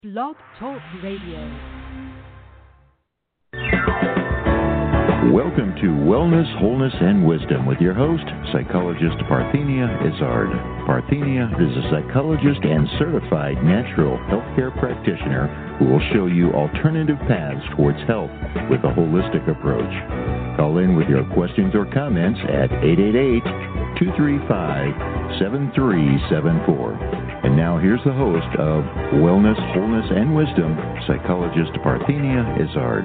Blog Talk Radio. Welcome to Wellness, Wholeness, and Wisdom with your host, psychologist Parthenia Izzard. Parthenia is a psychologist and certified natural healthcare practitioner who will show you alternative paths towards health with a holistic approach. Call in with your questions or comments at 888-235-7374. And now here's the host of Wellness, Wholeness, and Wisdom, psychologist Parthenia Izzard.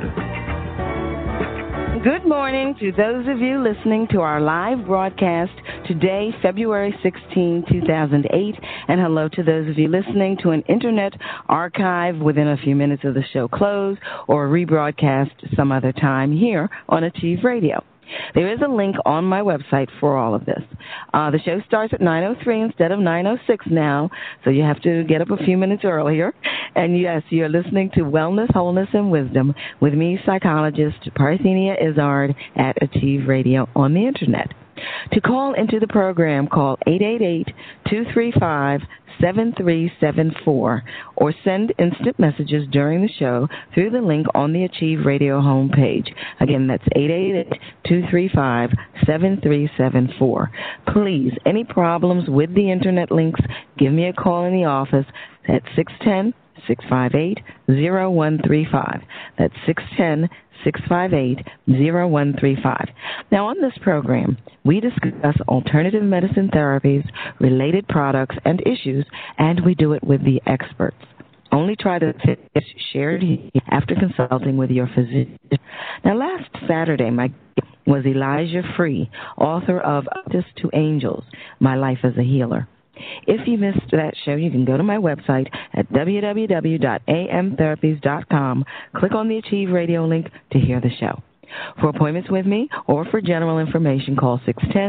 Good morning to those of you listening to our live broadcast today, February 16, 2008, and hello to those of you listening to an internet archive within a few minutes of the show close or rebroadcast some other time here on Achieve Radio. There is a link on my website for all of this. The show starts at 9:03 instead of 9:06 now, so you have to get up a few minutes earlier. And yes, you're listening to Wellness, Wholeness, and Wisdom with me, psychologist Parthenia Izzard at Achieve Radio on the Internet. To call into the program, call 888-235-7374 or send instant messages during the show through the link on the Achieve Radio homepage. Again, that's 888-235-7374. Please, any problems with the Internet links, give me a call in the office at 610-658-0135. That's 610-658-0135. Now, on this program, we discuss alternative medicine therapies, related products, and issues, and we do it with the experts. Only try to fit shared after consulting with your physician. Now, last Saturday, my guest was Elijah Free, author of Artist to Angels, My Life as a Healer. If you missed that show, you can go to my website at www.amtherapies.com, click on the Achieve Radio link to hear the show. For appointments with me or for general information, call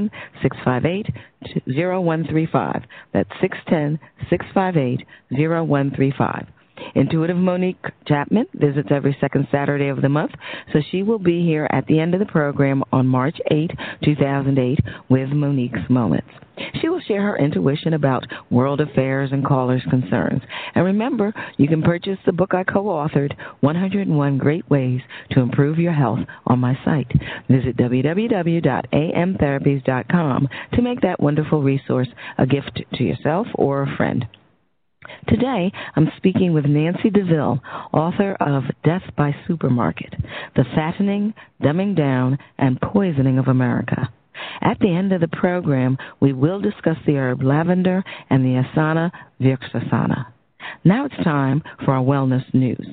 610-658-0135. That's 610-658-0135. Intuitive Monique Chapman visits every second Saturday of the month, so she will be here at the end of the program on March 8, 2008, with Monique's Moments. She will share her intuition about world affairs and callers' concerns. And remember, you can purchase the book I co-authored, 101 Great Ways to Improve Your Health, on my site. Visit www.amtherapies.com to make that wonderful resource a gift to yourself or a friend. Today, I'm speaking with Nancy DeVille, author of Death by Supermarket, The Fattening, Dumbing Down, and Poisoning of America. At the end of the program, we will discuss the herb lavender and the asana Virksasana. Now it's time for our wellness news.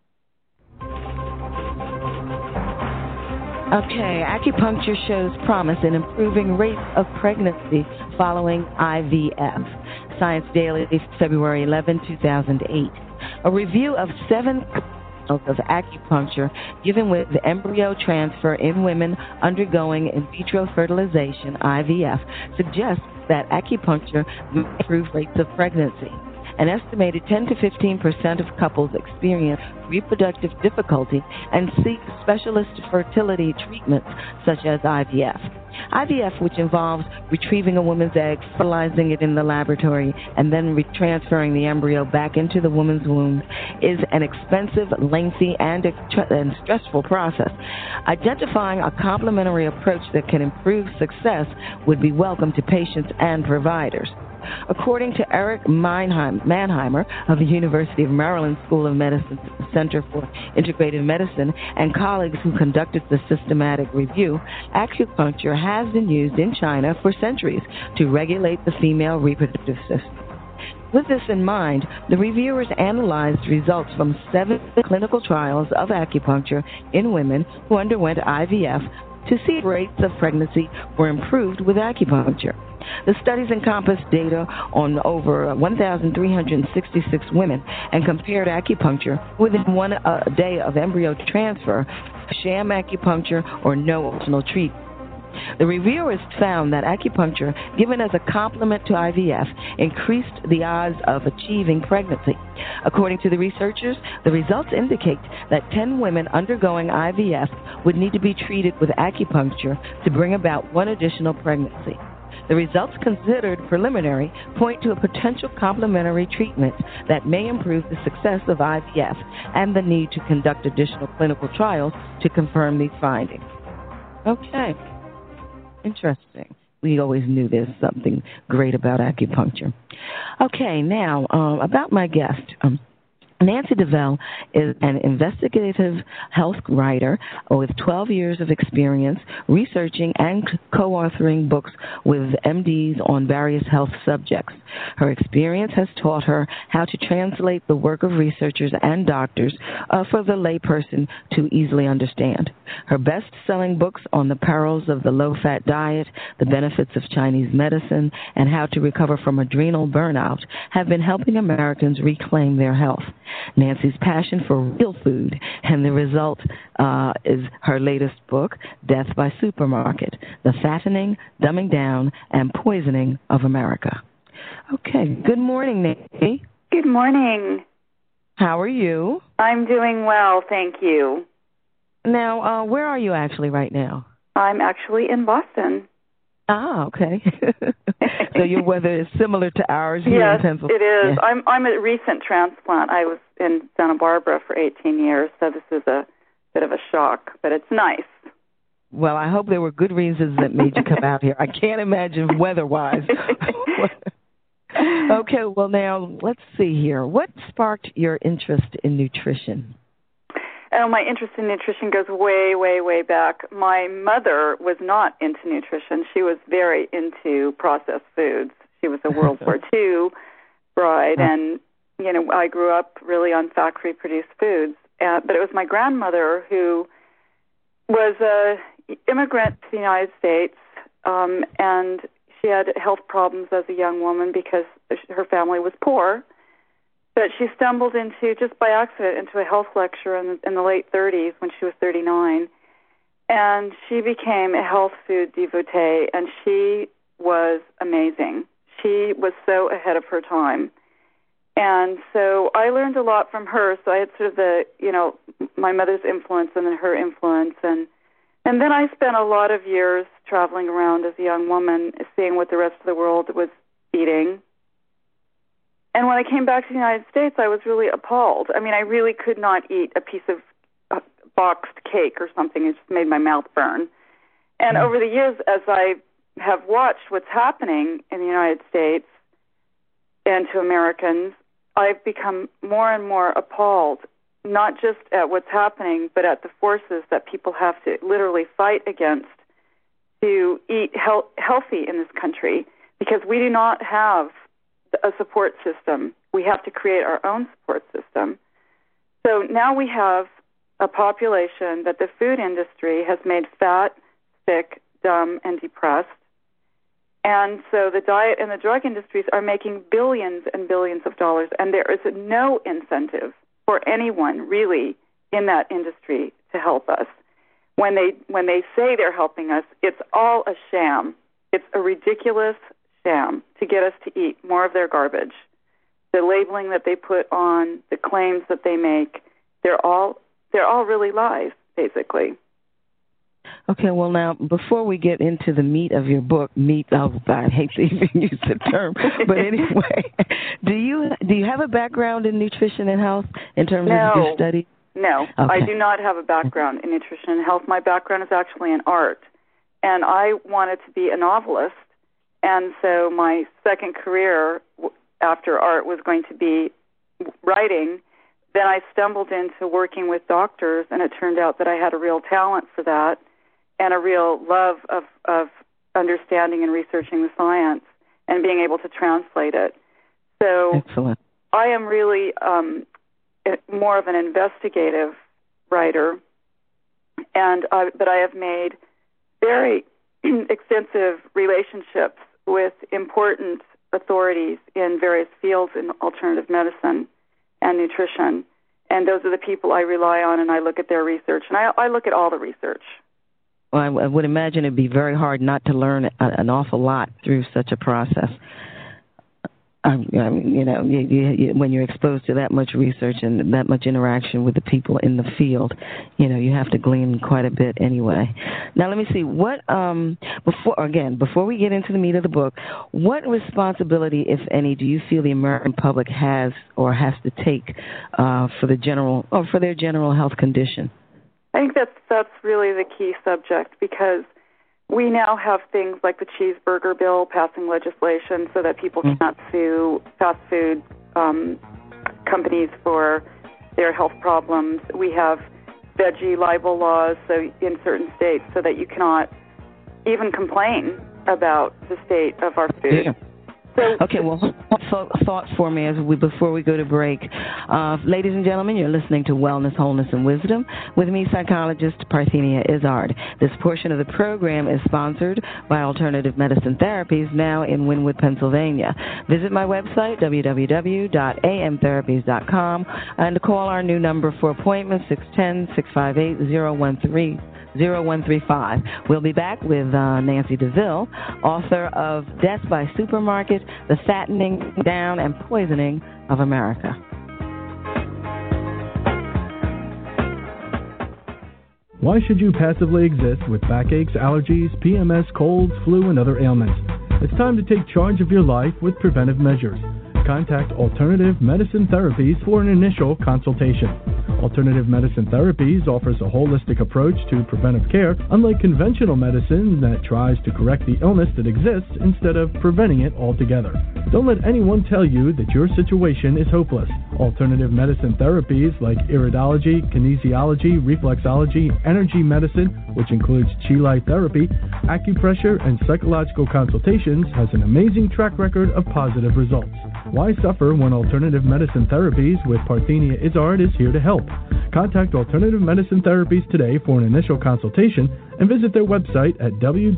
Okay, acupuncture shows promise in improving rates of pregnancy following IVF. Science Daily, February 11, 2008. A review of 7 of acupuncture given with embryo transfer in women undergoing in vitro fertilization, IVF, suggests that acupuncture may improve rates of pregnancy. An estimated 10 to 15% of couples experience reproductive difficulty and seek specialist fertility treatments such as IVF. IVF, which involves retrieving a woman's egg, fertilizing it in the laboratory, and then transferring the embryo back into the woman's womb, is an expensive, lengthy, and stressful process. Identifying a complementary approach that can improve success would be welcome to patients and providers. According to Eric Mannheimer of the University of Maryland School of Medicine Center for Integrative Medicine and colleagues who conducted the systematic review, acupuncture has been used in China for centuries to regulate the female reproductive system. With this in mind, the reviewers analyzed results from 7 clinical trials of acupuncture in women who underwent IVF to see if rates of pregnancy were improved with acupuncture. The studies encompassed data on over 1,366 women and compared acupuncture within 1 day of embryo transfer, sham acupuncture, or no optional treatment. The reviewers found that acupuncture, given as a complement to IVF, increased the odds of achieving pregnancy. According to the researchers, the results indicate that 10 women undergoing IVF would need to be treated with acupuncture to bring about 1 additional pregnancy. The results, considered preliminary, point to a potential complementary treatment that may improve the success of IVF and the need to conduct additional clinical trials to confirm these findings. Okay. Interesting. We always knew there's something great about acupuncture. Okay, now, about my guest. Nancy DeVell is an investigative health writer with 12 years of experience researching and co-authoring books with MDs on various health subjects. Her experience has taught her how to translate the work of researchers and doctors for the layperson to easily understand. Her best-selling books on the perils of the low-fat diet, the benefits of Chinese medicine, and how to recover from adrenal burnout have been helping Americans reclaim their health. Nancy's passion for real food, and the result is her latest book, Death by Supermarket, The Fattening, Dumbing Down, and Poisoning of America. Okay, good morning, Nancy. Good morning. How are you? I'm doing well, thank you. Now, where are you actually right now? I'm actually in Boston. Ah, okay. So your weather is similar to ours here in Pennsylvania. Yes, it is. Yeah. I'm a recent transplant. I was in Santa Barbara for 18 years, so this is a bit of a shock, but it's nice. Well, I hope there were good reasons that made you come out here. I can't imagine weather-wise. Okay, well, now, let's see here. What sparked your interest in nutrition? My interest in nutrition goes way, way, way back. My mother was not into nutrition. She was very into processed foods. She was a World War II bride, and, you know, I grew up really on factory-produced foods. But it was my grandmother who was an immigrant to the United States, and she had health problems as a young woman because her family was poor. But she stumbled into, just by accident, into a health lecture in the late 30s when she was 39. And she became a health food devotee, and she was amazing. She was so ahead of her time. And so I learned a lot from her. So I had sort of the, you know, my mother's influence and then her influence. And then I spent a lot of years traveling around as a young woman, seeing what the rest of the world was eating. And when I came back to the United States, I was really appalled. I mean, I really could not eat a piece of boxed cake or something. It just made my mouth burn. And over the years, as I have watched what's happening in the United States and to Americans, I've become more and more appalled, not just at what's happening, but at the forces that people have to literally fight against to eat healthy in this country, because we do not have a support system. We have to create our own support system. So now we have a population that the food industry has made fat, sick, dumb, and depressed. And so the diet and the drug industries are making billions and billions of dollars, and there is no incentive for anyone really in that industry to help us. When they say they're helping us, it's all a sham. It's a ridiculous sham to get us to eat more of their garbage. The labeling that they put on, the claims that they make, they're all really lies, basically. Okay, well now, before we get into the meat of your book, I hate to even use the term, but anyway, do you have a background in nutrition and health in terms of your study? No, okay. I do not have a background in nutrition and health. My background is actually in art, and I wanted to be a novelist. And so my second career after art was going to be writing. Then I stumbled into working with doctors, and it turned out that I had a real talent for that and a real love of understanding and researching the science and being able to translate it. So excellent. I am really more of an investigative writer, but I have made very extensive relationships with important authorities in various fields in alternative medicine and nutrition. And those are the people I rely on, and I look at their research. And I look at all the research. Well, I would imagine it'd be very hard not to learn an awful lot through such a process. when you're exposed to that much research and that much interaction with the people in the field, you have to glean quite a bit anyway. Now, let me see. Before we get into the meat of the book, what responsibility, if any, do you feel the American public has or has to take for their general health condition? I think that's really the key subject, because we now have things like the cheeseburger bill passing legislation so that people cannot sue fast food companies for their health problems. We have veggie libel laws in certain states so that you cannot even complain about the state of our food. Yeah. Okay, well, thoughts for me before we go to break. Ladies and gentlemen, you're listening to Wellness, Wholeness, and Wisdom with me, psychologist Parthenia Izzard. This portion of the program is sponsored by Alternative Medicine Therapies, now in Wynwood, Pennsylvania. Visit my website, www.amtherapies.com, and to call our new number for appointments, 610-658-0135. We'll be back with Nancy DeVille, author of Death by Supermarket, The Fattening Down and Poisoning of America. Why should you passively exist with backaches, allergies, PMS, colds, flu, and other ailments? It's time to take charge of your life with preventive measures. Contact Alternative Medicine Therapies for an initial consultation. Alternative Medicine Therapies offers a holistic approach to preventive care, unlike conventional medicine that tries to correct the illness that exists instead of preventing it altogether. Don't let anyone tell you that your situation is hopeless. Alternative Medicine Therapies like iridology, kinesiology, reflexology, energy medicine, which includes Chi Light therapy, acupressure, and psychological consultations, has an amazing track record of positive results. Why suffer when Alternative Medicine Therapies with Parthenia Izzard is here to help? Contact Alternative Medicine Therapies today for an initial consultation and visit their website at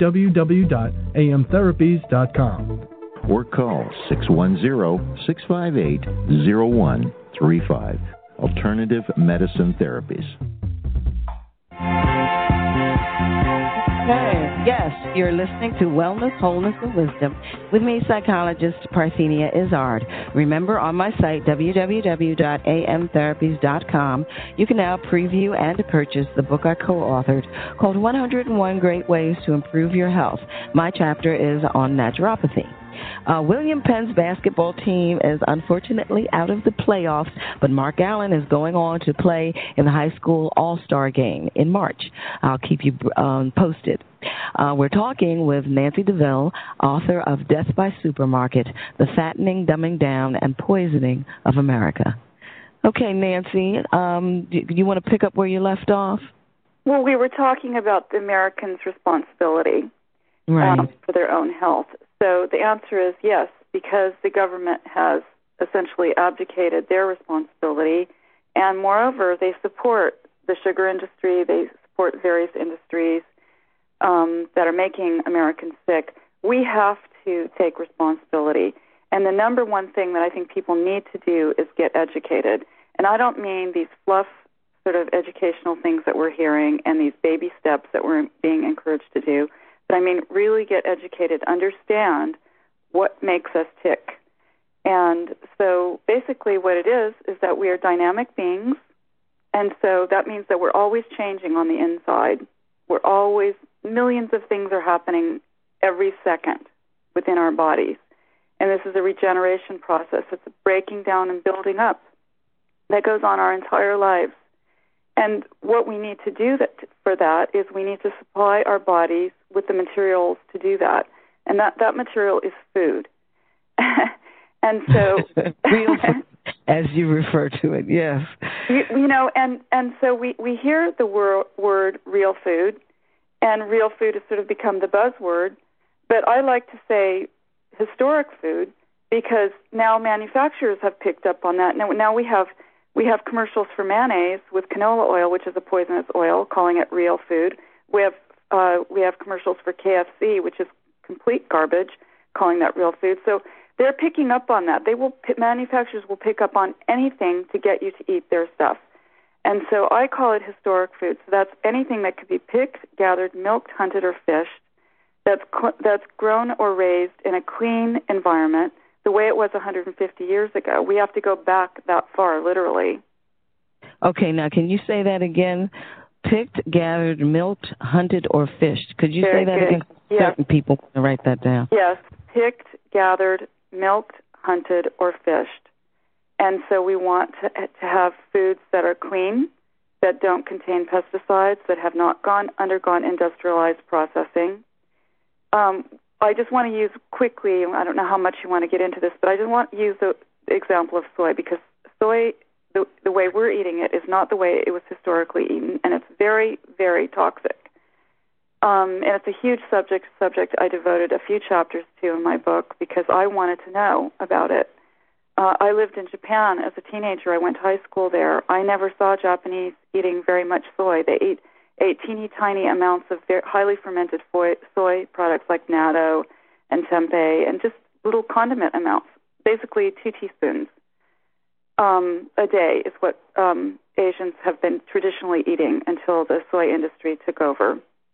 www.amtherapies.com. Or call 610-658-0135. Alternative Medicine Therapies. Yes, you're listening to Wellness, Wholeness, and Wisdom with me, psychologist Parthenia Izzard. Remember, on my site, www.amtherapies.com, you can now preview and purchase the book I co-authored called 101 Great Ways to Improve Your Health. My chapter is on naturopathy. William Penn's basketball team is unfortunately out of the playoffs, but Mark Allen is going on to play in the high school all-star game in March. I'll keep you posted. We're talking with Nancy DeVille, author of Death by Supermarket, The Fattening, Dumbing Down, and Poisoning of America. Okay, Nancy, do you want to pick up where you left off? Well, we were talking about the Americans' responsibility for their own health. So the answer is yes, because the government has essentially abdicated their responsibility, and moreover, they support the sugar industry, they support various industries that are making Americans sick. We have to take responsibility. And the number one thing that I think people need to do is get educated. And I don't mean these fluff sort of educational things that we're hearing and these baby steps that we're being encouraged to do, but I mean really get educated, understand what makes us tick. And so basically what it is that we are dynamic beings, and so that means that we're always changing on the inside. We're always, millions of things are happening every second within our bodies. And this is a regeneration process. It's a breaking down and building up that goes on our entire lives. And what we need to do for that is we need to supply our bodies with the materials to do that. And that material is food. And so... Real food, as you refer to it, yes. You know, and so we hear the word real food, and real food has sort of become the buzzword. But I like to say historic food, because now manufacturers have picked up on that. Now we have commercials for mayonnaise with canola oil, which is a poisonous oil, calling it real food. We have commercials for KFC, which is complete garbage, calling that real food. So they're picking up on that. Manufacturers will pick up on anything to get you to eat their stuff. And so I call it historic food. So that's anything that could be picked, gathered, milked, hunted, or fished, that's grown or raised in a clean environment, the way it was 150 years ago. We have to go back that far, literally. Okay, now can you say that again? Picked, gathered, milked, hunted, or fished. Could you say that again? Yes. Certain people want to write that down. Yes, picked, gathered, milked, hunted, or fished. And so we want to have foods that are clean, that don't contain pesticides, that have not undergone industrialized processing. I just want to use quickly, I don't know how much you want to get into this, but I just want to use the example of soy, because soy, the way we're eating it, is not the way it was historically eaten, and it's very, very toxic. And it's a huge subject I devoted a few chapters to in my book because I wanted to know about it. I lived in Japan as a teenager. I went to high school there. I never saw Japanese eating very much soy. They ate teeny tiny amounts of very highly fermented soy products like natto and tempeh, and just little condiment amounts, basically 2 teaspoons a day is what Asians have been traditionally eating until the soy industry took over.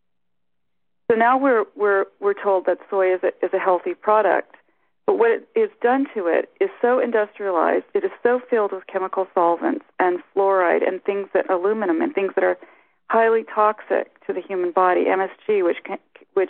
So now we're told that soy is a healthy product, but what it is done to it is so industrialized. It is so filled with chemical solvents and fluoride and aluminum and things that are highly toxic to the human body. MSG, which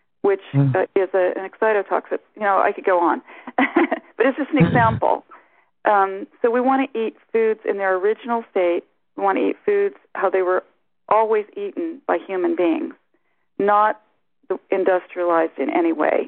is an excitotoxic. I could go on, but it's just an example. So we want to eat foods in their original state. We want to eat foods how they were always eaten by human beings, not industrialized in any way.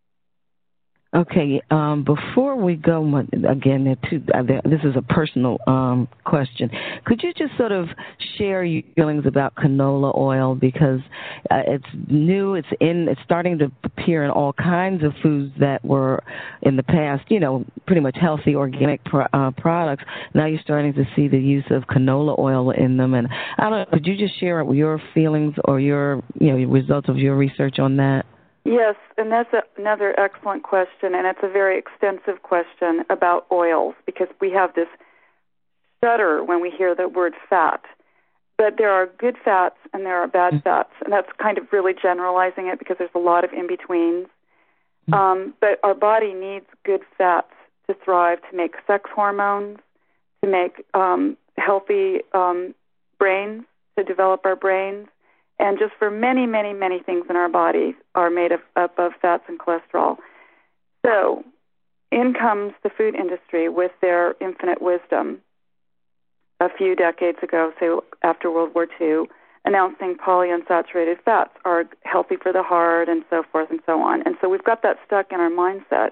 Okay, before we go, again, this is a personal question. Could you just sort of share your feelings about canola oil? Because it's new, it's starting to appear in all kinds of foods that were in the past, pretty much healthy organic products. Now you're starting to see the use of canola oil in them. And I don't know, could you just share your feelings or your results of your research on that? Yes, and that's another excellent question, and it's a very extensive question about oils, because we have this shudder when we hear the word fat. But there are good fats and there are bad fats, and that's kind of really generalizing it because there's a lot of in-betweens. But our body needs good fats to thrive, to make sex hormones, to make healthy brains, to develop our brains. And just for many, many, many things in our bodies are made up of fats and cholesterol. So in comes the food industry with their infinite wisdom a few decades ago, say after World War II, announcing polyunsaturated fats are healthy for the heart and so forth and so on. And so we've got that stuck in our mindset.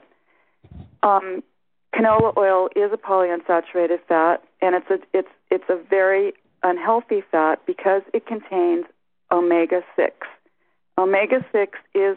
Canola oil is a polyunsaturated fat, and it's a very unhealthy fat because it contains omega-6. Omega-6 is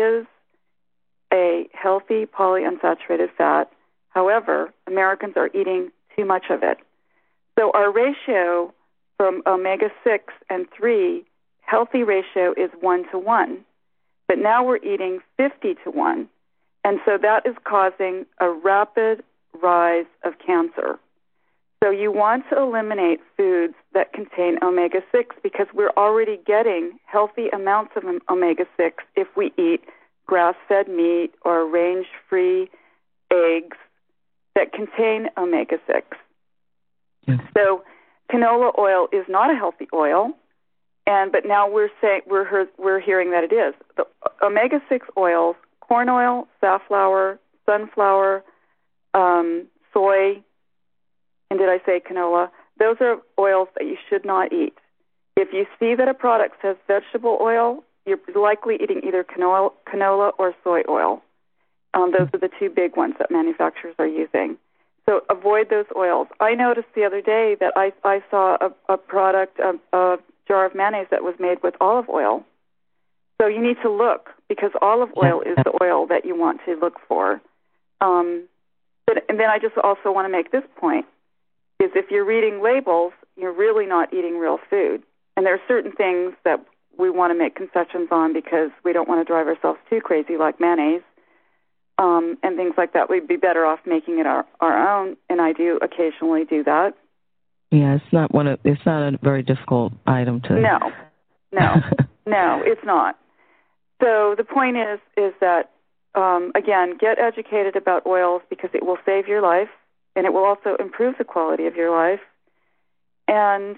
a healthy polyunsaturated fat. However, Americans are eating too much of it. So our ratio from omega-6 and 3, healthy ratio is 1:1. But now we're eating 50:1. And so that is causing a rapid rise of cancer. So you want to eliminate foods that contain omega-6 because we're already getting healthy amounts of omega-6 if we eat grass-fed meat or range-free eggs that contain omega-6. So canola oil is not a healthy oil, but now we're hearing that it is. The omega-6 oils, corn oil, safflower, sunflower, soy, and did I say canola? Those are oils that you should not eat. If you see that a product says vegetable oil, you're likely eating either canola or soy oil. Those are the two big ones that manufacturers are using. So avoid those oils. I noticed the other day that I saw a product, a jar of mayonnaise that was made with olive oil. So you need to look, because olive oil is the oil that you want to look for. And then I just also want to make this point, is if you're reading labels, you're really not eating real food. And there are certain things that we want to make concessions on because we don't want to drive ourselves too crazy, like mayonnaise and things like that. We'd be better off making it our own, and I do occasionally do that. Yeah, it's not a very difficult item to. No, it's not. So the point is that again, get educated about oils because it will save your life, and it will also improve the quality of your life. And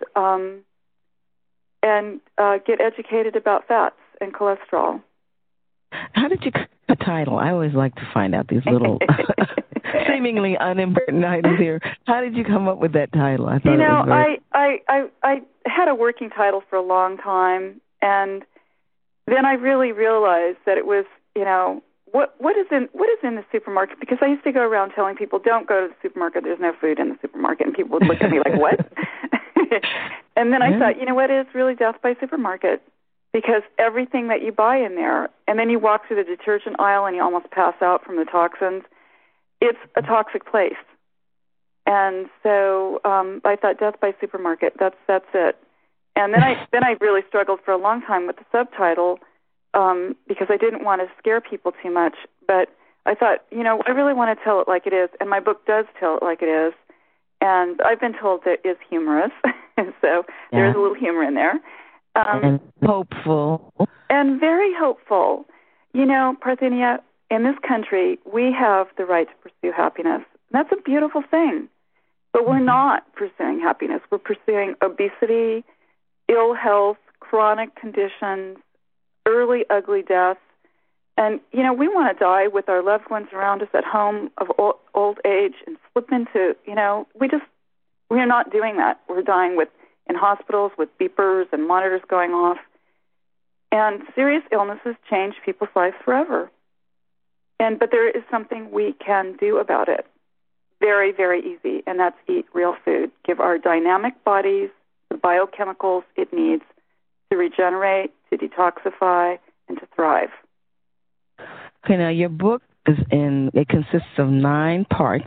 get educated about fats and cholesterol. How did you get the title? I always like to find out these little seemingly unimportant items here. How did you come up with that title? I thought I had a working title for a long time, and then I really realized that it was, what is in the supermarket? Because I used to go around telling people, don't go to the supermarket, there's no food in the supermarket, and people would look at me like, what? And then I thought, what is really death by supermarket? Because everything that you buy in there, and then you walk through the detergent aisle and you almost pass out from the toxins, it's a toxic place. And so I thought, death by supermarket, that's it. And then I really struggled for a long time with the subtitle because I didn't want to scare people too much. But I thought, I really want to tell it like it is, and my book does tell it like it is. And I've been told that it is humorous, so there's a little humor in there. And hopeful. And very hopeful. Parthenia, in this country, we have the right to pursue happiness. That's a beautiful thing. But we're not pursuing happiness. We're pursuing obesity, ill health, chronic conditions, early ugly death. And, we want to die with our loved ones around us at home of old age and slip into, we're not doing that. We're dying in hospitals with beepers and monitors going off. And serious illnesses change people's lives forever. But there is something we can do about it. Very, very easy, and that's eat real food. Give our dynamic bodies the biochemicals it needs to regenerate, to detoxify, and to thrive. Okay, now your book it consists of 9 parts,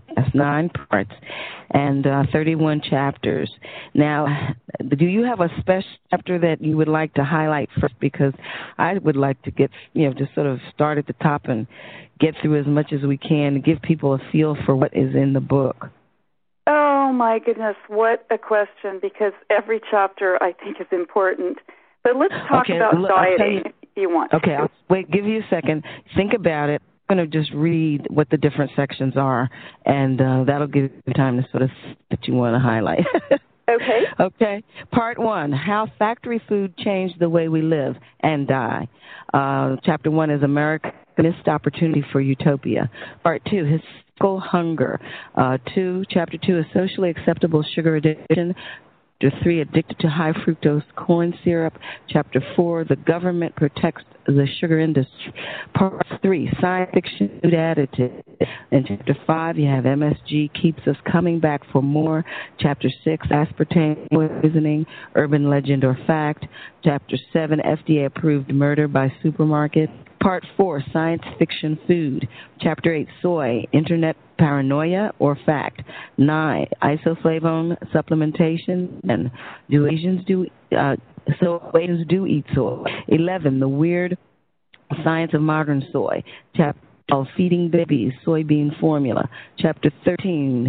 and 31 chapters. Now, do you have a special chapter that you would like to highlight first? Because I would like to get, just sort of start at the top and get through as much as we can to give people a feel for what is in the book. Oh, my goodness, what a question, because every chapter I think is important. But let's talk about dieting if you want. Okay, I'll give you a second. Think about it. I'm going to just read what the different sections are, and that'll give you time to sort of that you want to highlight. Okay. Okay. Part 1, how factory food changed the way we live and die. Chapter 1 is America's Missed Opportunity for Utopia. Part 2, Historical Hunger. Chapter 2 is Socially Acceptable Sugar Addiction. Chapter 3, Addicted to High Fructose Corn Syrup. Chapter 4, The Government Protects the Sugar Industry. Part 3, Science Fiction Food Additives. In Chapter 5, you have MSG Keeps Us Coming Back for More. Chapter 6, Aspartame Poisoning, Urban Legend or Fact. Chapter 7, FDA-Approved Murder by Supermarket. Part 4, Science Fiction Food. Chapter 8, Soy, Internet Paranoia or Fact. 9, Isoflavone Supplementation. And do Asians do eat soy? 11, The Weird Science of Modern Soy. Chapter 12, Feeding Babies, Soybean Formula. Chapter 13,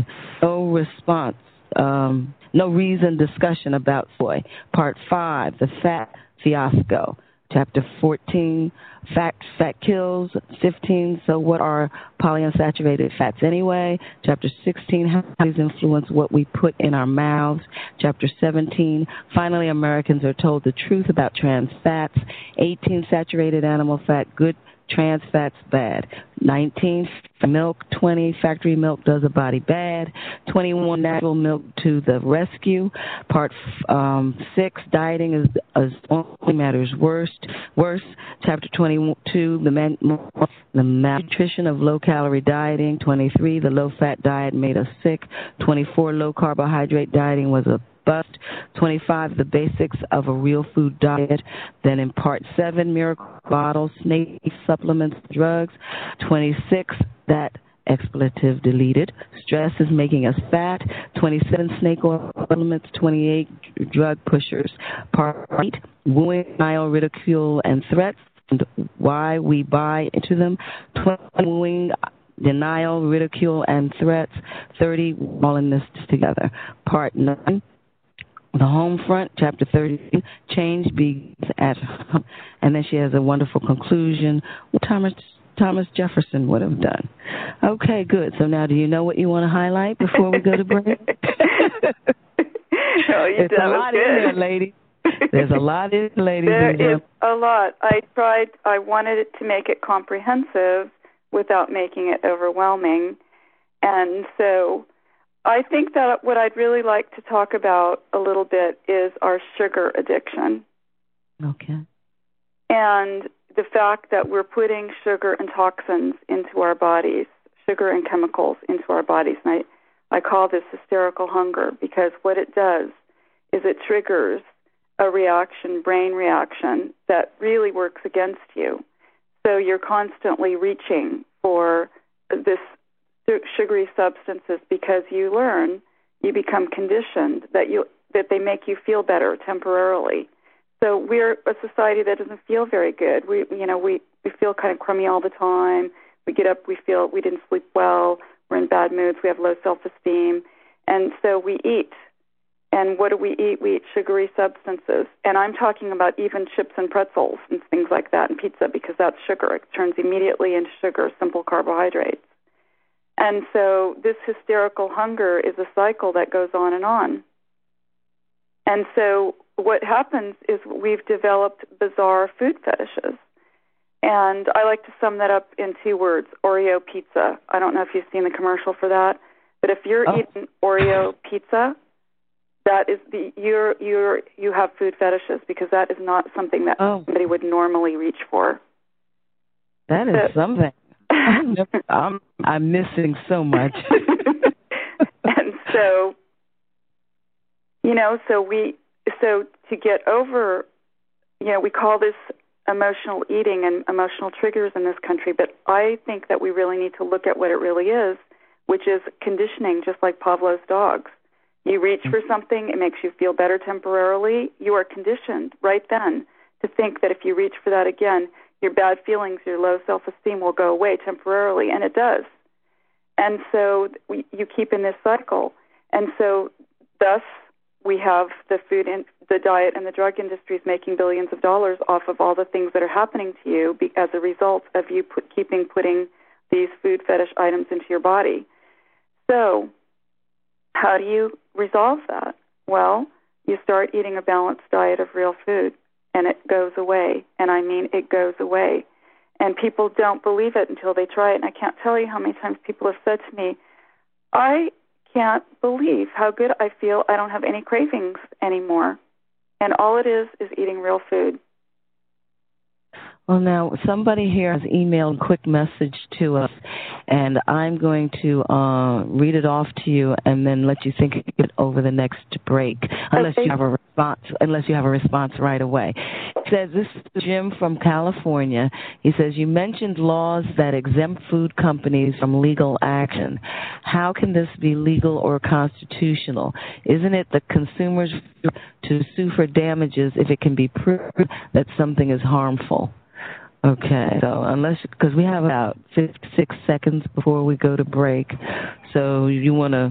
No Reason Discussion About Soy. Part 5, The Fat Fiasco. Chapter 14, Fat Kills. 15, So What Are Polyunsaturated Fats Anyway? Chapter 16, How These Influence What We Put in Our Mouths. Chapter 17, Finally Americans Are Told the Truth About Trans Fats. 18, Saturated Animal Fat, Good, Trans Fats Bad. 19, Milk. 20, Factory Milk Does a Body Bad. 21, Natural Milk to the Rescue. Part 6, Dieting is Only Matters Worse. Chapter 22, The Malnutrition of Low-Calorie Dieting. 23, The Low-Fat Diet Made Us Sick. 24, Low-Carbohydrate Dieting Was a Bust. 25, The Basics of a Real Food Diet. Then in Part 7, Miracle Bottles, Snake Supplements, Drugs. 26, That Expletive Deleted. Stress is Making Us Fat. 27, Snake Oil Supplements. 28, Drug Pushers. Part 8, Wooing, Denial, Ridicule, and Threats, and Why We Buy Into Them. 20, Wooing, Denial, Ridicule, and Threats. 30, All in This Together. Part 9, The Home Front. Chapter 30, Change Begins at Home. And then she has a wonderful conclusion. What time is Thomas Jefferson would have done. Okay, good. So now do you know what you want to highlight before we go to break? There's a lot in there, ladies. There's a lot in there, ladies and gentlemen. There is a lot. I wanted it to make it comprehensive without making it overwhelming. And so I think that what I'd really like to talk about a little bit is our sugar addiction. Okay. And the fact that we're putting sugar and toxins into our bodies, sugar and chemicals into our bodies. And I call this hysterical hunger, because what it does is it triggers a reaction, brain reaction, that really works against you. So you're constantly reaching for this sugary substances because you become conditioned that they make you feel better temporarily. So we're a society that doesn't feel very good. We feel kind of crummy all the time. We get up, we feel we didn't sleep well, we're in bad moods, we have low self-esteem, and so we eat. And what do we eat? We eat sugary substances. And I'm talking about even chips and pretzels and things like that, and pizza, because that's sugar. It turns immediately into sugar, simple carbohydrates. And so this hysterical hunger is a cycle that goes on and on. And so what happens is we've developed bizarre food fetishes. And I like to sum that up in 2 words, Oreo pizza. I don't know if you've seen the commercial for that, but if you're eating Oreo pizza, that is you have food fetishes, because that is not something that somebody would normally reach for. That is something. I'm missing so much. And so, so to get over, we call this emotional eating and emotional triggers in this country, but I think that we really need to look at what it really is, which is conditioning, just like Pavlov's dogs. You reach for something, it makes you feel better temporarily. You are conditioned right then to think that if you reach for that again, your bad feelings, your low self-esteem will go away temporarily, and it does. And so you keep in this cycle. And so thus we have the food, the diet, and the drug industries making billions of dollars off of all the things that are happening to you as a result of you putting these food fetish items into your body. So how do you resolve that? Well, you start eating a balanced diet of real food, and it goes away. And I mean, it goes away. And people don't believe it until they try it. And I can't tell you how many times people have said to me, I can't believe how good I feel. I don't have any cravings anymore. And all it is eating real food. Well, now, somebody here has emailed a quick message to us, and I'm going to read it off to you and then let you think of it over the next break, unless you have a response right away. It says, this is Jim from California. He says, you mentioned laws that exempt food companies from legal action. How can this be legal or constitutional? Isn't it the consumer's right to sue for damages if it can be proved that something is harmful? Okay, so because we have about 6 seconds before we go to break, so you want to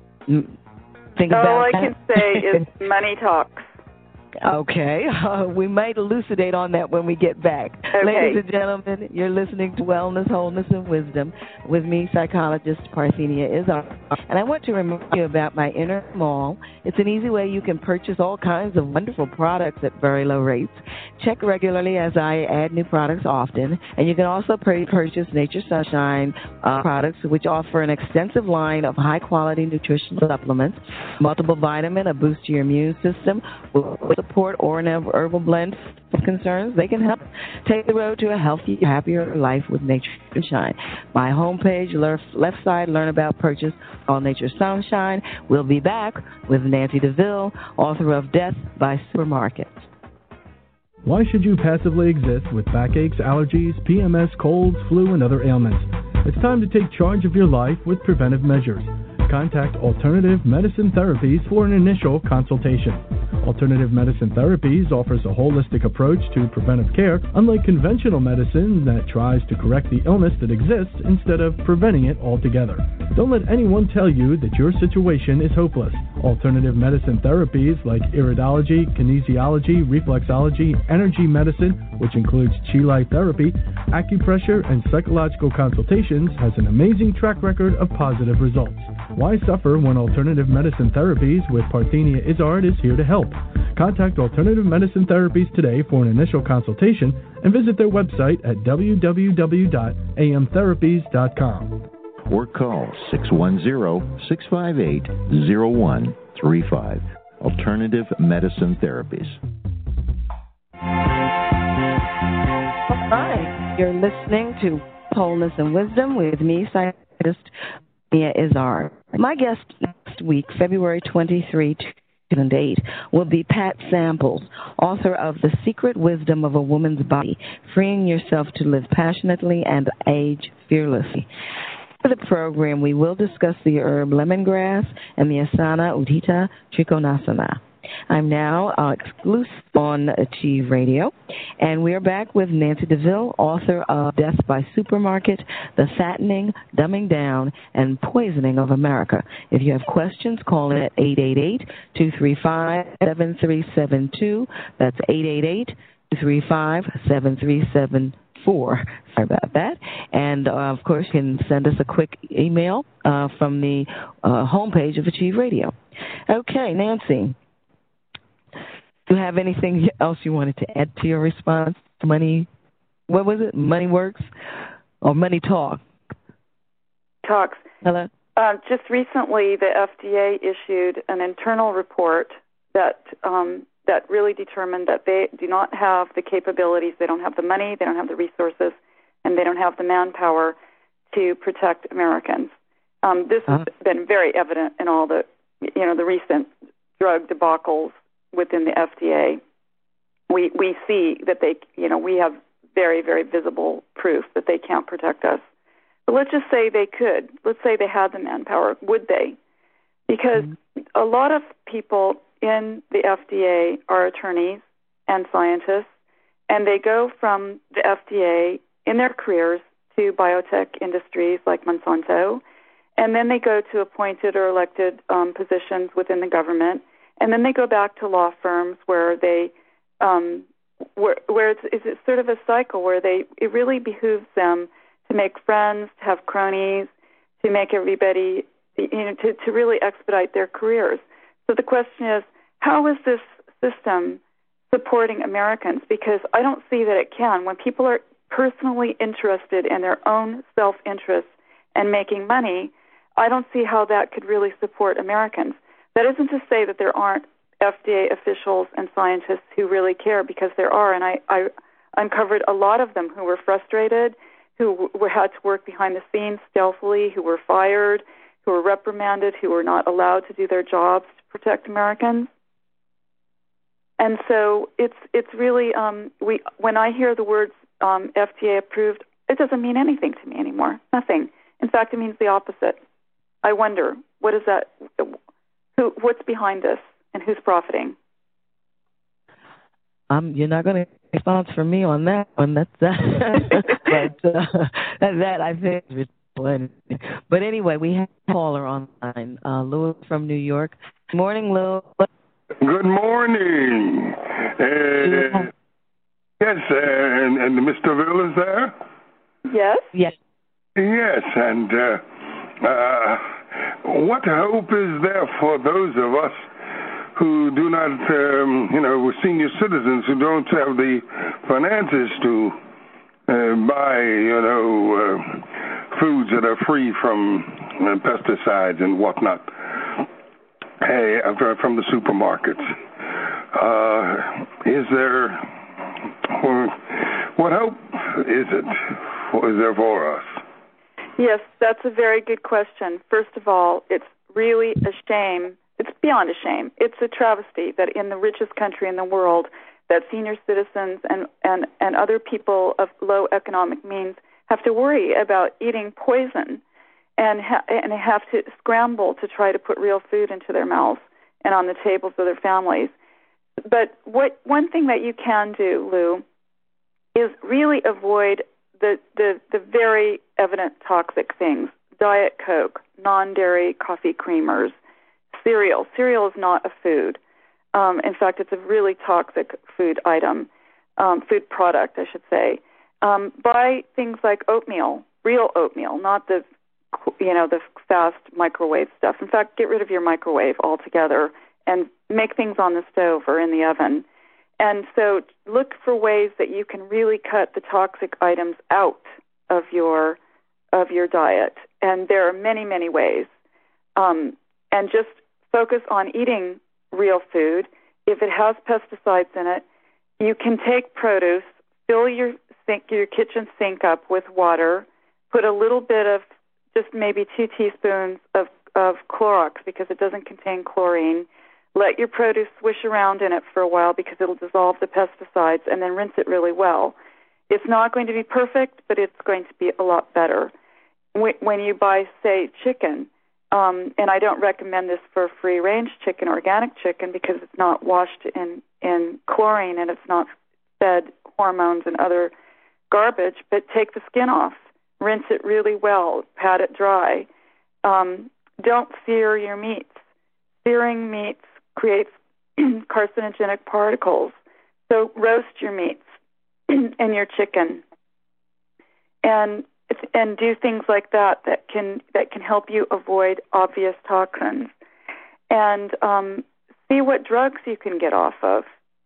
think about that? All I can say is money talks. Okay, we might elucidate on that when we get back. Okay. Ladies and gentlemen, you're listening to Wellness, Wholeness, and Wisdom with me, psychologist Parthenia Izzard. And I want to remind you about my Inner Mall. It's an easy way you can purchase all kinds of wonderful products at very low rates. Check regularly as I add new products often. And you can also purchase Nature Sunshine products, which offer an extensive line of high-quality nutritional supplements, multiple vitamin, a boost to your immune system, support, or an herbal blend of concerns. They can help take the road to a healthier, happier life with Nature Sunshine. My homepage, left side, learn about purchase all Nature Sunshine. We'll be back with Nancy DeVille, author of Death by Supermarket. Why should you passively exist with backaches, allergies, PMS, colds, flu, and other ailments? It's time to take charge of your life with preventive measures. Contact Alternative Medicine Therapies for an initial consultation. Alternative Medicine Therapies offers a holistic approach to preventive care, unlike conventional medicine that tries to correct the illness that exists instead of preventing it altogether. Don't let anyone tell you that your situation is hopeless. Alternative medicine therapies like iridology, kinesiology, reflexology, energy medicine, which includes Chi Light therapy, acupressure, and psychological consultations, has an amazing track record of positive results. Why suffer when Alternative Medicine Therapies with Parthenia Izzard is here to help? Contact Alternative Medicine Therapies today for an initial consultation and visit their website at www.amtherapies.com. Or call 610-658-0135. Alternative Medicine Therapies. Hi, you're listening to Wholeness and Wisdom with me, scientist Mia Izzard. My guest next week, February 23, 2008, will be Pat Samples, author of The Secret Wisdom of a Woman's Body, Freeing Yourself to Live Passionately and Age Fearlessly. For the program, we will discuss the herb lemongrass and the asana Udita Trikonasana. I'm now exclusive on Achieve Radio, and we're back with Nancy DeVille, author of Death by Supermarket, The Fattening, Dumbing Down, and Poisoning of America. If you have questions, call in at 888-235-7372. That's 888-235-7374. Sorry about that. And, of course, you can send us a quick email from the homepage of Achieve Radio. Okay, Nancy, do you have anything else you wanted to add to your response? Money, what was it? Money Works or Money Talk? Talks. Hello? Just recently, the FDA issued an internal report that that really determined that they do not have the capabilities, they don't have the money, they don't have the resources, and they don't have the manpower to protect Americans. This has been very evident in all the recent drug debacles within the FDA. We see that we have very, very visible proof that they can't protect us. But let's just say they could. Let's say they had the manpower. Would they? Because a lot of people in the FDA are attorneys and scientists, and they go from the FDA in their careers to biotech industries like Monsanto, and then they go to appointed or elected positions within the government, and then they go back to law firms where they where it's sort of a cycle where it really behooves them to make friends, to have cronies, to make everybody, to really expedite their careers. So the question is, how is this system supporting Americans? Because I don't see that it can. When people are personally interested in their own self-interest and making money, I don't see how that could really support Americans. That isn't to say that there aren't FDA officials and scientists who really care, because there are, and I uncovered a lot of them who were frustrated, who had to work behind the scenes stealthily, who were fired, who were reprimanded, who were not allowed to do their jobs to protect Americans. And so it's really when I hear the words FDA approved, it doesn't mean anything to me anymore. Nothing. In fact, it means the opposite. I wonder, what is that? What's behind this, and who's profiting? You're not going to respond for me on that one. That's that. But that I think is ridiculous. But anyway, we have a caller online, Louis from New York. Good morning, Louis. Good morning. Yes, and Mr. Ville is there? Yes. Yes. Yes, and what hope is there for those of us who do not, senior citizens who don't have the finances to buy, foods that are free from pesticides and whatnot from the supermarkets? What hope is there for us? Yes, that's a very good question. First of all, it's really a shame. It's beyond a shame. It's a travesty that in the richest country in the world, that senior citizens and other people of low economic means have to worry about eating poison and have to scramble to try to put real food into their mouths and on the tables of their families. one thing that you can do, Lou, is really avoid the very evident toxic things. Diet Coke, non-dairy coffee creamers, cereal. Cereal is not a food. In fact, it's a really toxic food item, food product, I should say. Buy things like oatmeal, real oatmeal, not the fast microwave stuff. In fact, get rid of your microwave altogether and make things on the stove or in the oven. And so look for ways that you can really cut the toxic items out of your diet. And there are many, many ways. And just focus on eating real food. If it has pesticides in it, you can take produce, fill your kitchen sink up with water, put a little bit of, just maybe 2 teaspoons of Clorox because it doesn't contain chlorine. Let your produce swish around in it for a while because it'll dissolve the pesticides, and then rinse it really well. It's not going to be perfect, but it's going to be a lot better. When you buy, say, chicken, and I don't recommend this for free-range chicken, organic chicken, because it's not washed in chlorine and it's not fed hormones and other garbage, but take the skin off, rinse it really well, pat it dry. Don't sear your meats. Searing meats creates carcinogenic particles. So roast your meats and your chicken, and do things like that can help you avoid obvious toxins. And see what drugs you can get off of.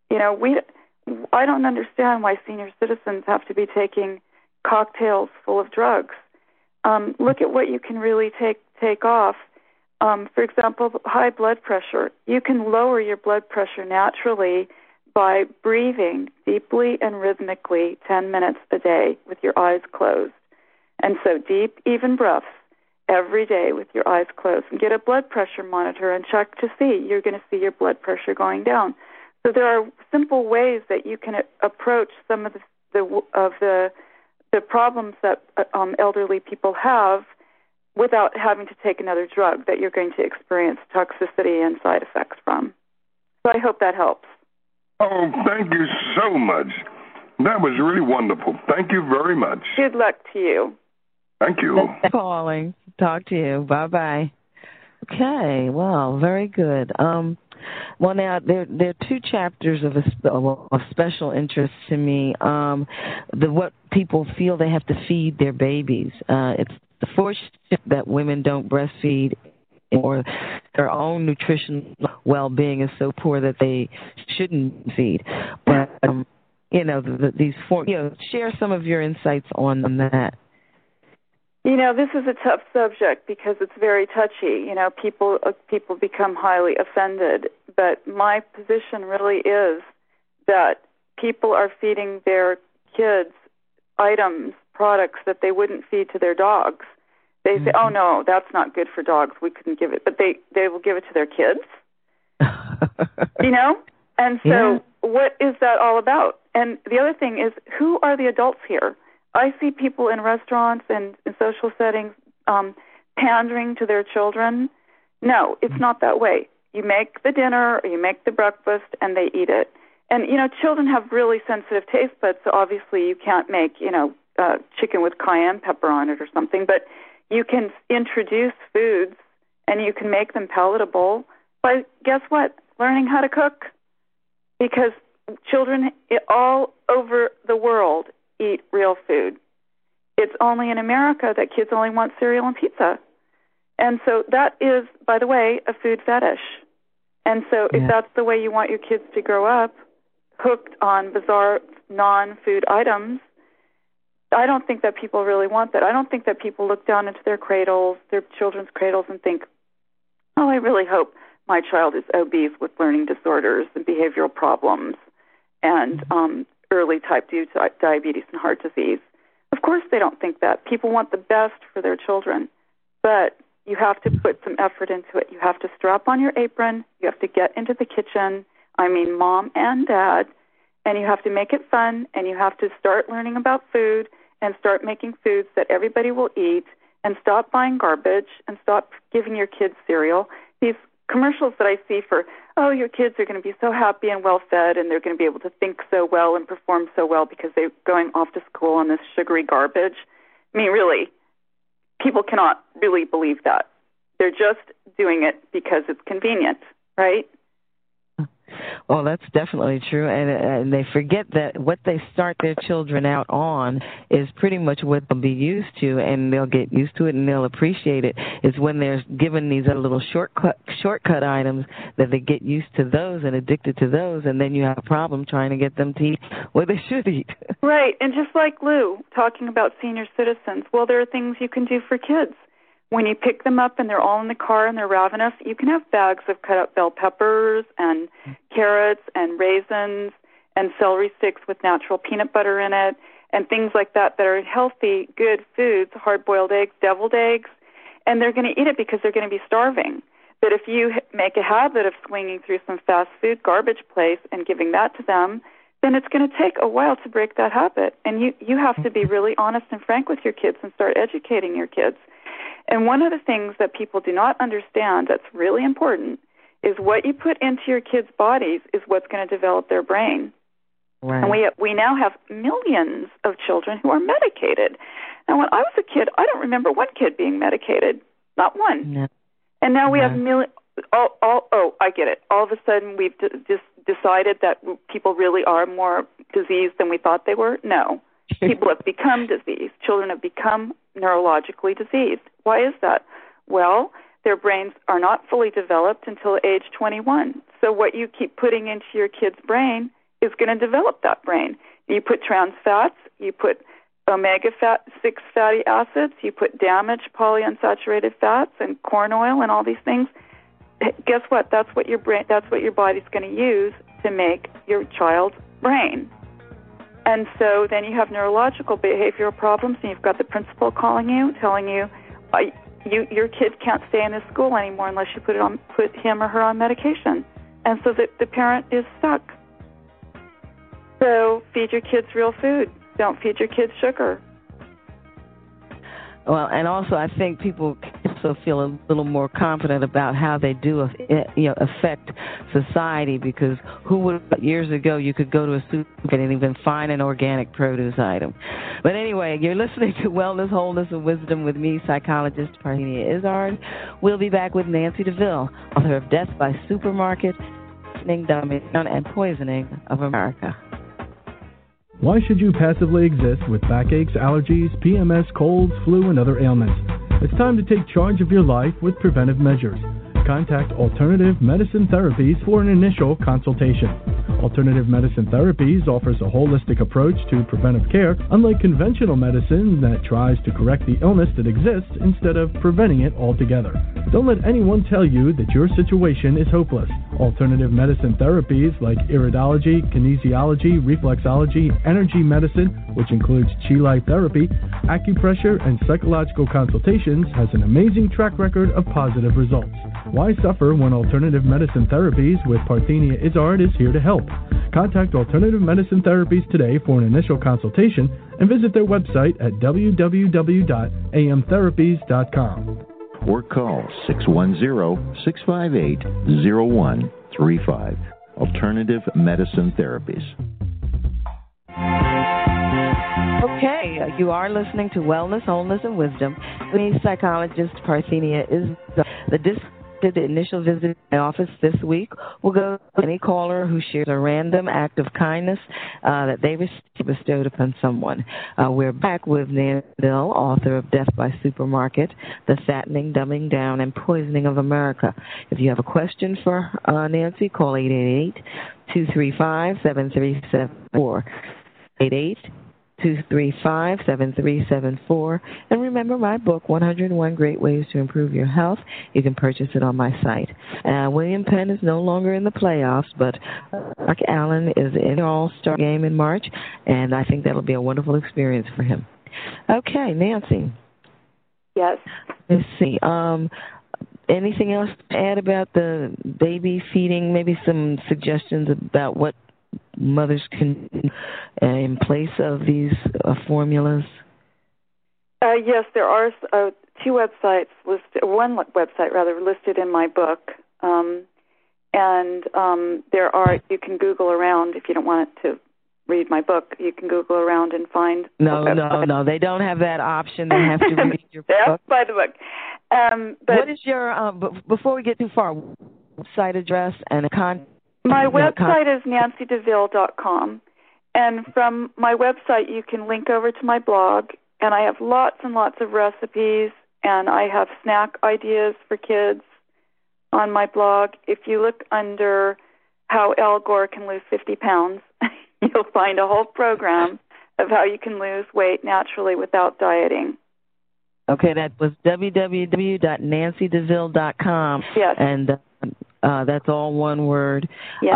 I don't understand why senior citizens have to be taking cocktails full of drugs. Look at what you can really take off. For example, high blood pressure. You can lower your blood pressure naturally by breathing deeply and rhythmically 10 minutes a day with your eyes closed. And so deep, even breaths every day with your eyes closed. And get a blood pressure monitor and check to see. You're going to see your blood pressure going down. So there are simple ways that you can approach some of the problems that elderly people have without having to take another drug that you're going to experience toxicity and side effects from. So I hope that helps. Oh, thank you so much. That was really wonderful. Thank you very much. Good luck to you. Thank you. Thanks for calling. Talk to you. Bye-bye. Okay, well, very good. Well, now, there are 2 chapters of special interest to me. What people feel they have to feed their babies. It's the fortune that women don't breastfeed, or their own nutritional well-being is so poor that they shouldn't feed. But share some of your insights on that. This is a tough subject because it's very touchy. People become highly offended. But my position really is that people are feeding their kids items, products that they wouldn't feed to their dogs. They say, "Oh no, that's not good for dogs. We couldn't give it," but they will give it to their kids. And so, What is that all about? And the other thing is, who are the adults here? I see people in restaurants and in social settings pandering to their children. No, it's not that way. You make the dinner or you make the breakfast and they eat it. And, children have really sensitive taste buds, so obviously you can't make, chicken with cayenne pepper on it or something, but you can introduce foods and you can make them palatable by, guess what, learning how to cook. Because children all over the world eat real food. It's only in America that kids only want cereal and pizza. And so that is, by the way, a food fetish. And so if that's the way you want your kids to grow up, hooked on bizarre non-food items, I don't think that people really want that. I don't think that people look down into their cradles, their children's cradles, and think, oh, I really hope my child is obese with learning disorders and behavioral problems and early type 2 diabetes and heart disease. Of course they don't think that. People want the best for their children, but you have to put some effort into it. You have to strap on your apron. You have to get into the kitchen, mom and dad, and you have to make it fun, and you have to start learning about food and start making foods that everybody will eat, and stop buying garbage and stop giving your kids cereal. These commercials that I see for oh, your kids are going to be so happy and well fed, and they're going to be able to think so well and perform so well because they're going off to school on this sugary garbage. I mean, really, people cannot really believe that. They're just doing it because it's convenient, right? Well, that's definitely true, and they forget that what they start their children out on is pretty much what they'll be used to, and they'll get used to it and they'll appreciate it. It's when they're given these other little shortcut items that they get used to those and addicted to those, and then you have a problem trying to get them to eat what they should eat. Right, and just like Lou talking about senior citizens, well, there are things you can do for kids. When you pick them up and they're all in the car and they're ravenous, you can have bags of cut up bell peppers and carrots and raisins and celery sticks with natural peanut butter in it and things like that that are healthy, good foods, hard-boiled eggs, deviled eggs, and they're going to eat it because they're going to be starving. But if you make a habit of swinging through some fast food garbage place and giving that to them, then it's going to take a while to break that habit. And you have to be really honest and frank with your kids and start educating your kids. And one of the things that people do not understand that's really important is what you put into your kids' bodies is what's going to develop their brain. Right. And we now have millions of children who are medicated. Now, when I was a kid, I don't remember one kid being medicated, not one. No. And now we have millions. Oh, I get it. All of a sudden, we've just decided that people really are more diseased than we thought they were. No. People have become diseased. Children have become neurologically diseased. Why is that? Well, their brains are not fully developed until age 21. So what you keep putting into your kid's brain is going to develop that brain. You put trans fats, you put omega-6 fatty acids, you put damaged polyunsaturated fats and corn oil and all these things. Guess what? That's what your body's going to use to make your child's brain. And so then you have neurological behavioral problems, and you've got the principal calling you, telling you, your kid can't stay in this school anymore unless you put him or her on medication. And so the parent is stuck. So feed your kids real food. Don't feed your kids sugar. Well, and also I think people also feel a little more confident about how they do affect society, because years ago you could go to a supermarket and even find an organic produce item. But anyway, you're listening to Wellness, Wholeness, and Wisdom with me, psychologist Parthenia Izzard. We'll be back with Nancy DeVille, author of Death by Supermarket, Dumbing Down, and Poisoning of America. Why should you passively exist with backaches, allergies, PMS, colds, flu, and other ailments? It's time to take charge of your life with preventive measures. Contact Alternative Medicine Therapies for an initial consultation. Alternative Medicine Therapies offers a holistic approach to preventive care, unlike conventional medicine that tries to correct the illness that exists instead of preventing it altogether. Don't let anyone tell you that your situation is hopeless. Alternative medicine therapies like iridology, kinesiology, reflexology, energy medicine, which includes Chi Life therapy, acupressure, and psychological consultations, has an amazing track record of positive results. Why suffer when Alternative Medicine Therapies with Parthenia Izzard is here to help? Contact Alternative Medicine Therapies today for an initial consultation and visit their website at www.amtherapies.com. Or call 610-658-0135. Alternative Medicine Therapies. Okay, you are listening to Wellness, Wholeness, and Wisdom. Me, psychologist Parthenia Izzard. The initial visit to my office this week will go to any caller who shares a random act of kindness that they bestowed upon someone. We're back with Nancy DeVille, author of Death by Supermarket, The Fattening, Dumbing Down, and Poisoning of America. If you have a question for Nancy, call 888-235-7374. 888-235-7374. And remember my book, 101 Great Ways to Improve Your Health. You can purchase it on my site. William Penn is no longer in the playoffs, but Mark Allen is in the All-Star game in March, and I think that'll be a wonderful experience for him. Okay, Nancy. Yes. Let's see. Anything else to add about the baby feeding? Maybe some suggestions about what mothers can do in place of these formulas? Yes, there are one website listed in my book. And you can Google around if you don't want to read my book. You can Google around and find. No. They don't have that option. They have to read your book. Yeah, buy the book. But what is your, before we get too far, website address and a My website is nancydeville.com. And from my website, you can link over to my blog. And I have lots and lots of recipes. And I have snack ideas for kids on my blog. If you look under How Al Gore Can Lose 50 Pounds, you'll find a whole program of how you can lose weight naturally without dieting. Okay, that was www.nancydeville.com. Yes. And that's all one word. Yes.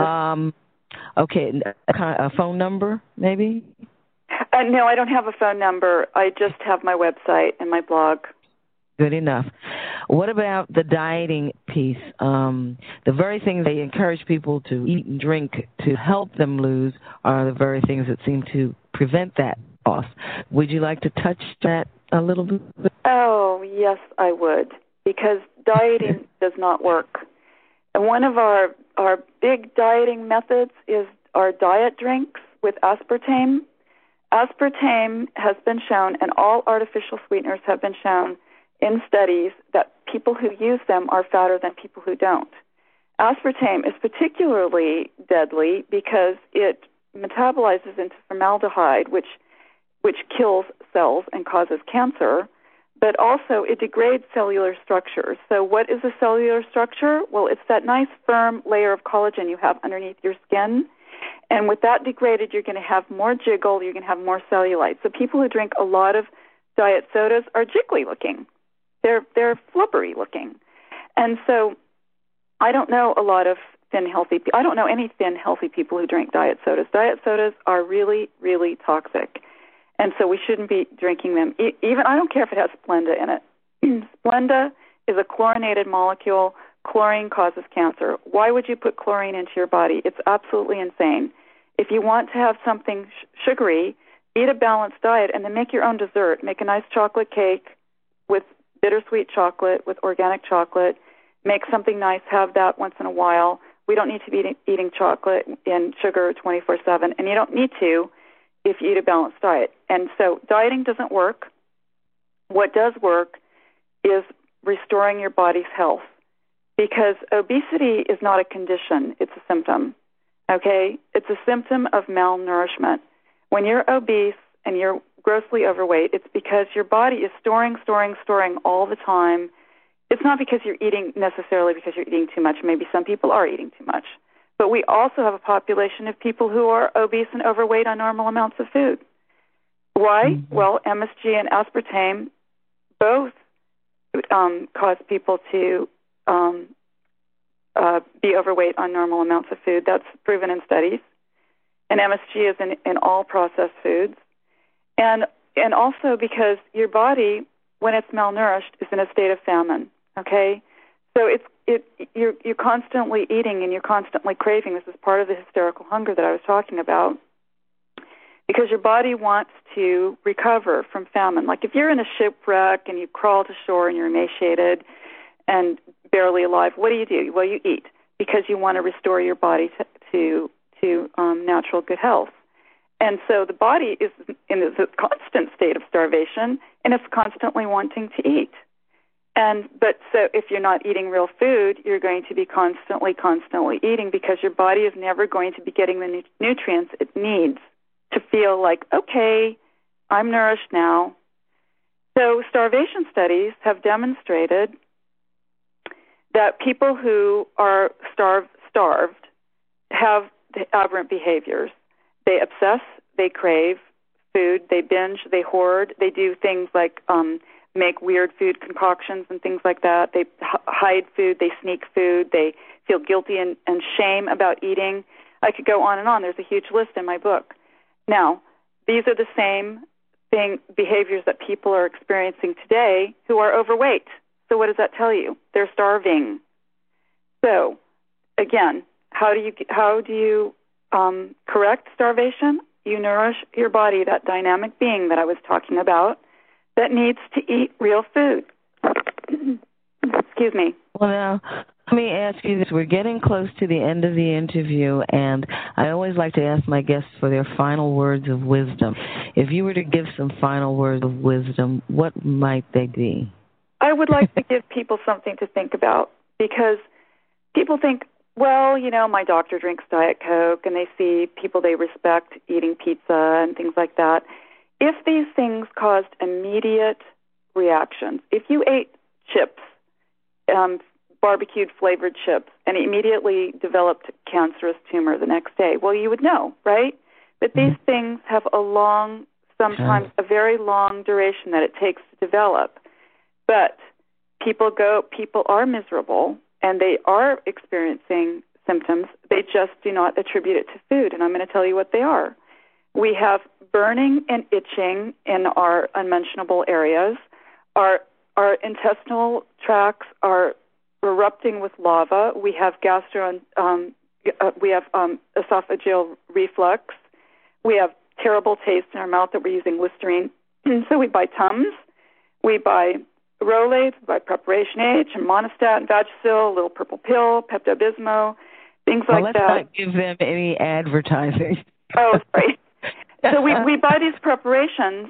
Okay, a phone number, maybe? No, I don't have a phone number. I just have my website and my blog. Good enough. What about the dieting piece? The very things they encourage people to eat and drink to help them lose are the very things that seem to prevent that loss. Would you like to touch that a little bit? Oh, yes, I would, because dieting does not work. And one of our big dieting methods is our diet drinks with aspartame. Aspartame has been shown, and all artificial sweeteners have been shown in studies, that people who use them are fatter than people who don't. Aspartame is particularly deadly because it metabolizes into formaldehyde, which kills cells and causes cancer, but also it degrades cellular structures. So what is a cellular structure? Well, it's that nice firm layer of collagen you have underneath your skin. And with that degraded, you're going to have more jiggle, you're going to have more cellulite. So people who drink a lot of diet sodas are jiggly looking. They're flubbery looking. And so I don't know a lot of I don't know any thin, healthy people who drink diet sodas. Diet sodas are really, really toxic. And so we shouldn't be drinking them. Even I don't care if it has Splenda in it. Splenda is a chlorinated molecule. Chlorine causes cancer. Why would you put chlorine into your body? It's absolutely insane. If you want to have something sugary, eat a balanced diet and then make your own dessert. Make a nice chocolate cake with bittersweet chocolate, with organic chocolate. Make something nice. Have that once in a while. We don't need to be eating chocolate and sugar 24/7, and you don't need to if you eat a balanced diet. And so dieting doesn't work. What does work is restoring your body's health, because obesity is not a condition. It's a symptom, okay? It's a symptom of malnourishment. When you're obese and you're grossly overweight, it's because your body is storing all the time. It's not because you're eating necessarily because you're eating too much. Maybe some people are eating too much. But we also have a population of people who are obese and overweight on normal amounts of food. Why? Mm-hmm. Well, MSG and aspartame both cause people to be overweight on normal amounts of food. That's proven in studies. And MSG is in all processed foods. And also because your body, when it's malnourished, is in a state of famine. Okay, so you're constantly eating and you're constantly craving. This is part of the hysterical hunger that I was talking about, because your body wants to recover from famine. Like if you're in a shipwreck and you crawl to shore and you're emaciated and barely alive, what do? Well, you eat because you want to restore your body to natural good health. And so the body is in a constant state of starvation, and it's constantly wanting to eat. But so if you're not eating real food, you're going to be constantly eating, because your body is never going to be getting the nutrients it needs to feel like, okay, I'm nourished now. So starvation studies have demonstrated that people who are starved have aberrant behaviors. They obsess, they crave food, they binge, they hoard, they do things like make weird food concoctions and things like that. They hide food, they sneak food, they feel guilty and shame about eating. I could go on and on. There's a huge list in my book. Now, these are the same behaviors that people are experiencing today who are overweight. So what does that tell you? They're starving. So, again, how do you correct starvation? You nourish your body, that dynamic being that I was talking about, that needs to eat real food. Excuse me. Well, now, Let me ask you this. We're getting close to the end of the interview, and I always like to ask my guests for their final words of wisdom. If you were to give some final words of wisdom, what might they be? I would like to give people something to think about, because people think, well, my doctor drinks Diet Coke, and they see people they respect eating pizza and things like that. If these things caused immediate reactions, if you ate chips, barbecued flavored chips, and immediately developed cancerous tumor the next day, well, you would know, right? But these things have sometimes a very long duration that it takes to develop. But people are miserable, and they are experiencing symptoms. They just do not attribute it to food, and I'm going to tell you what they are. We have burning and itching in our unmentionable areas. Our intestinal tracts are erupting with lava. We have esophageal reflux. We have terrible taste in our mouth that we're using Listerine. So we buy Tums. We buy Rolaids, we buy Preparation H, and Monistat, and Vagisil, Little Purple Pill, Pepto-Bismol, things like that. Let's not give them any advertising. Oh, sorry. So we buy these preparations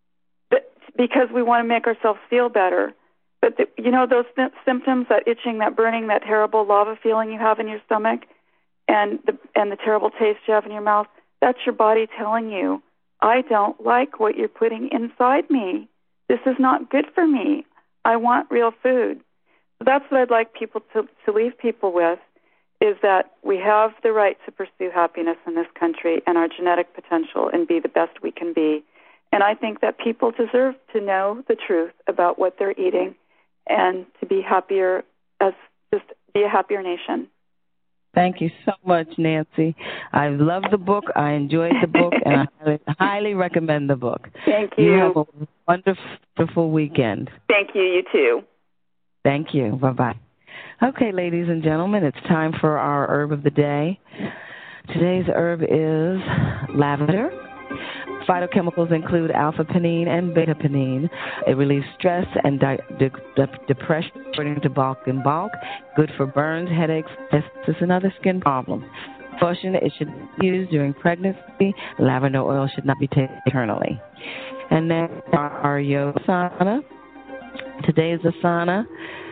because we want to make ourselves feel better. But those symptoms, that itching, that burning, that terrible lava feeling you have in your stomach, and the terrible taste you have in your mouth, that's your body telling you, I don't like what you're putting inside me. This is not good for me. I want real food. So that's what I'd like people to leave people with, is that we have the right to pursue happiness in this country and our genetic potential and be the best we can be. And I think that people deserve to know the truth about what they're eating and to be happier, be a happier nation. Thank you so much, Nancy. I love the book. I enjoyed the book, and I highly recommend the book. Thank you. You have a wonderful weekend. Thank you. You too. Thank you. Bye-bye. Okay, ladies and gentlemen, it's time for our herb of the day. Today's herb is lavender. Phytochemicals include alpha-pinene and beta-pinene. It relieves stress and depression, according to Bulk and Bulk. Good for burns, headaches, cystitis, and other skin problems. Caution, it should be used during pregnancy. Lavender oil should not be taken internally. And then our yoga asana. Today's asana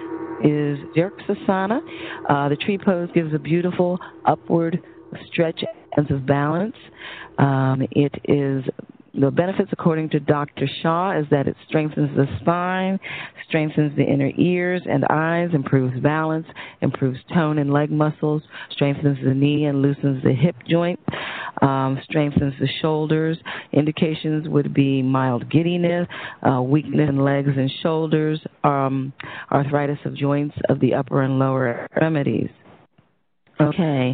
is Dirksasana. The tree pose gives a beautiful upward stretch and sense of balance. It is the benefits, according to Dr. Shaw, is that it strengthens the spine, strengthens the inner ears and eyes, improves balance, improves tone and leg muscles, strengthens the knee and loosens the hip joint, strengthens the shoulders. Indications would be mild giddiness, weakness in legs and shoulders, arthritis of joints of the upper and lower extremities. Okay,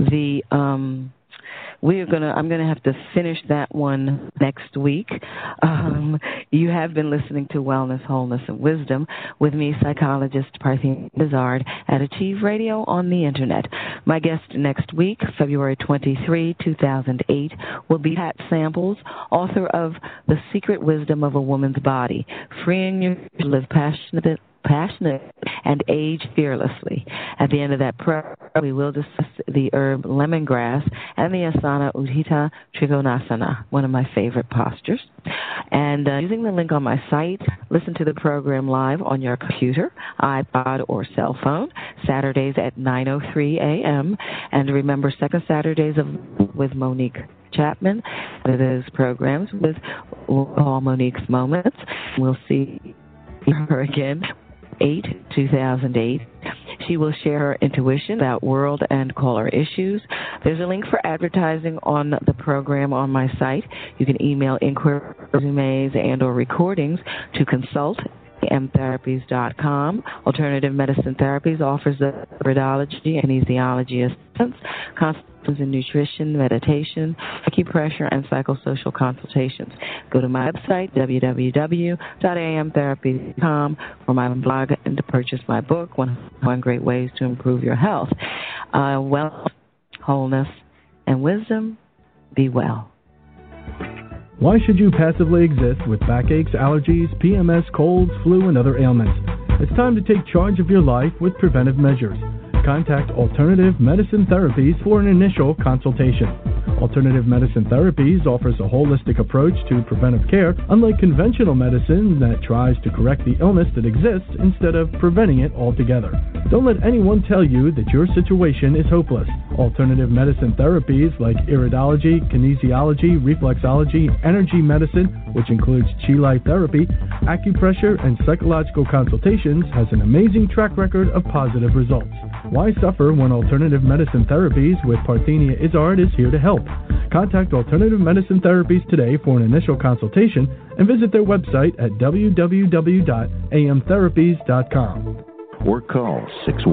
I'm going to have to finish that one next week. You have been listening to Wellness, Wholeness, and Wisdom with me, psychologist Parthenia Izzard, at Achieve Radio on the Internet. My guest next week, February 23, 2008, will be Pat Samples, author of The Secret Wisdom of a Woman's Body, Freeing You to Live Passionate and age fearlessly. At the end of that program, we will discuss the herb lemongrass and the asana Utthita Trikonasana, one of my favorite postures. And using the link on my site, listen to the program live on your computer, iPod, or cell phone, Saturdays at 9:03 a.m. And remember, second Saturdays with Monique Chapman. Those programs with all Monique's Moments. We'll see her again. 2008. She will share her intuition about world and caller issues. There's a link for advertising on the program on my site. You can email inquiries, resumes, and or recordings to consult@amtherapies.com. Alternative Medicine Therapies offers the iridology and kinesiology assistance, consultations in nutrition, meditation, acupressure, and psychosocial consultations. Go to my website, www.amtherapies.com, for my blog and to purchase my book, One Great Ways to Improve Your Health. Wellness, wholeness, and wisdom. Be well. Why should you passively exist with backaches, allergies, PMS, colds, flu, and other ailments? It's time to take charge of your life with preventive measures. contact Alternative Medicine Therapies for an initial consultation. Alternative Medicine Therapies offers a holistic approach to preventive care, unlike conventional medicine that tries to correct the illness that exists instead of preventing it altogether. Don't let anyone tell you that your situation is hopeless. Alternative medicine therapies like iridology, kinesiology, reflexology, energy medicine, which includes Chi Life therapy, acupressure, and psychological consultations, has an amazing track record of positive results. Why suffer when Alternative Medicine Therapies with Parthenia Izzard is here to help? Contact Alternative Medicine Therapies today for an initial consultation and visit their website at www.amtherapies.com. Or call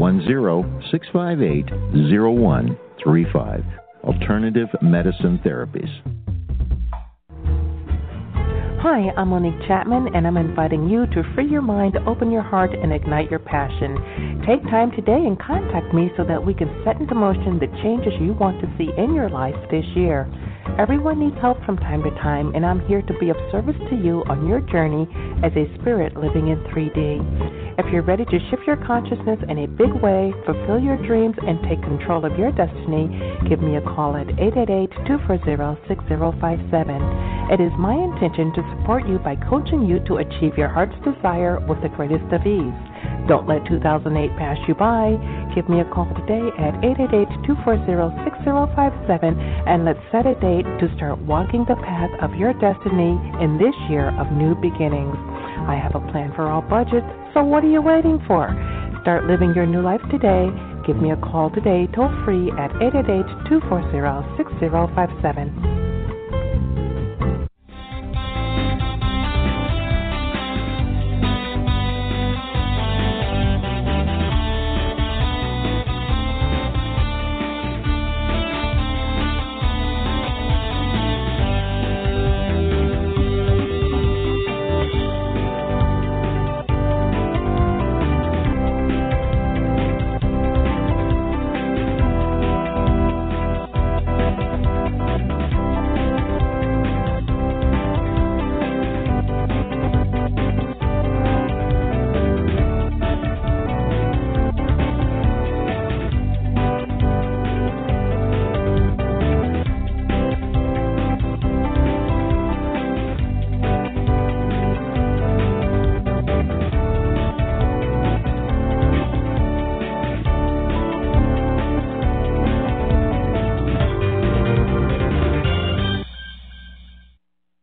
610-658-0135. Alternative Medicine Therapies. Hi, I'm Monique Chapman, and I'm inviting you to free your mind, open your heart, and ignite your passion. Take time today and contact me so that we can set into motion the changes you want to see in your life this year. Everyone needs help from time to time, and I'm here to be of service to you on your journey as a spirit living in 3D. If you're ready to shift your consciousness in a big way, fulfill your dreams, and take control of your destiny, give me a call at 888-240-6057. It is my intention to support you by coaching you to achieve your heart's desire with the greatest of ease. Don't let 2008 pass you by. Give me a call today at 888-240-6057, and let's set a date to start walking the path of your destiny in this year of new beginnings. I have a plan for all budgets, so what are you waiting for? Start living your new life today. Give me a call today, toll free at 888-240-6057.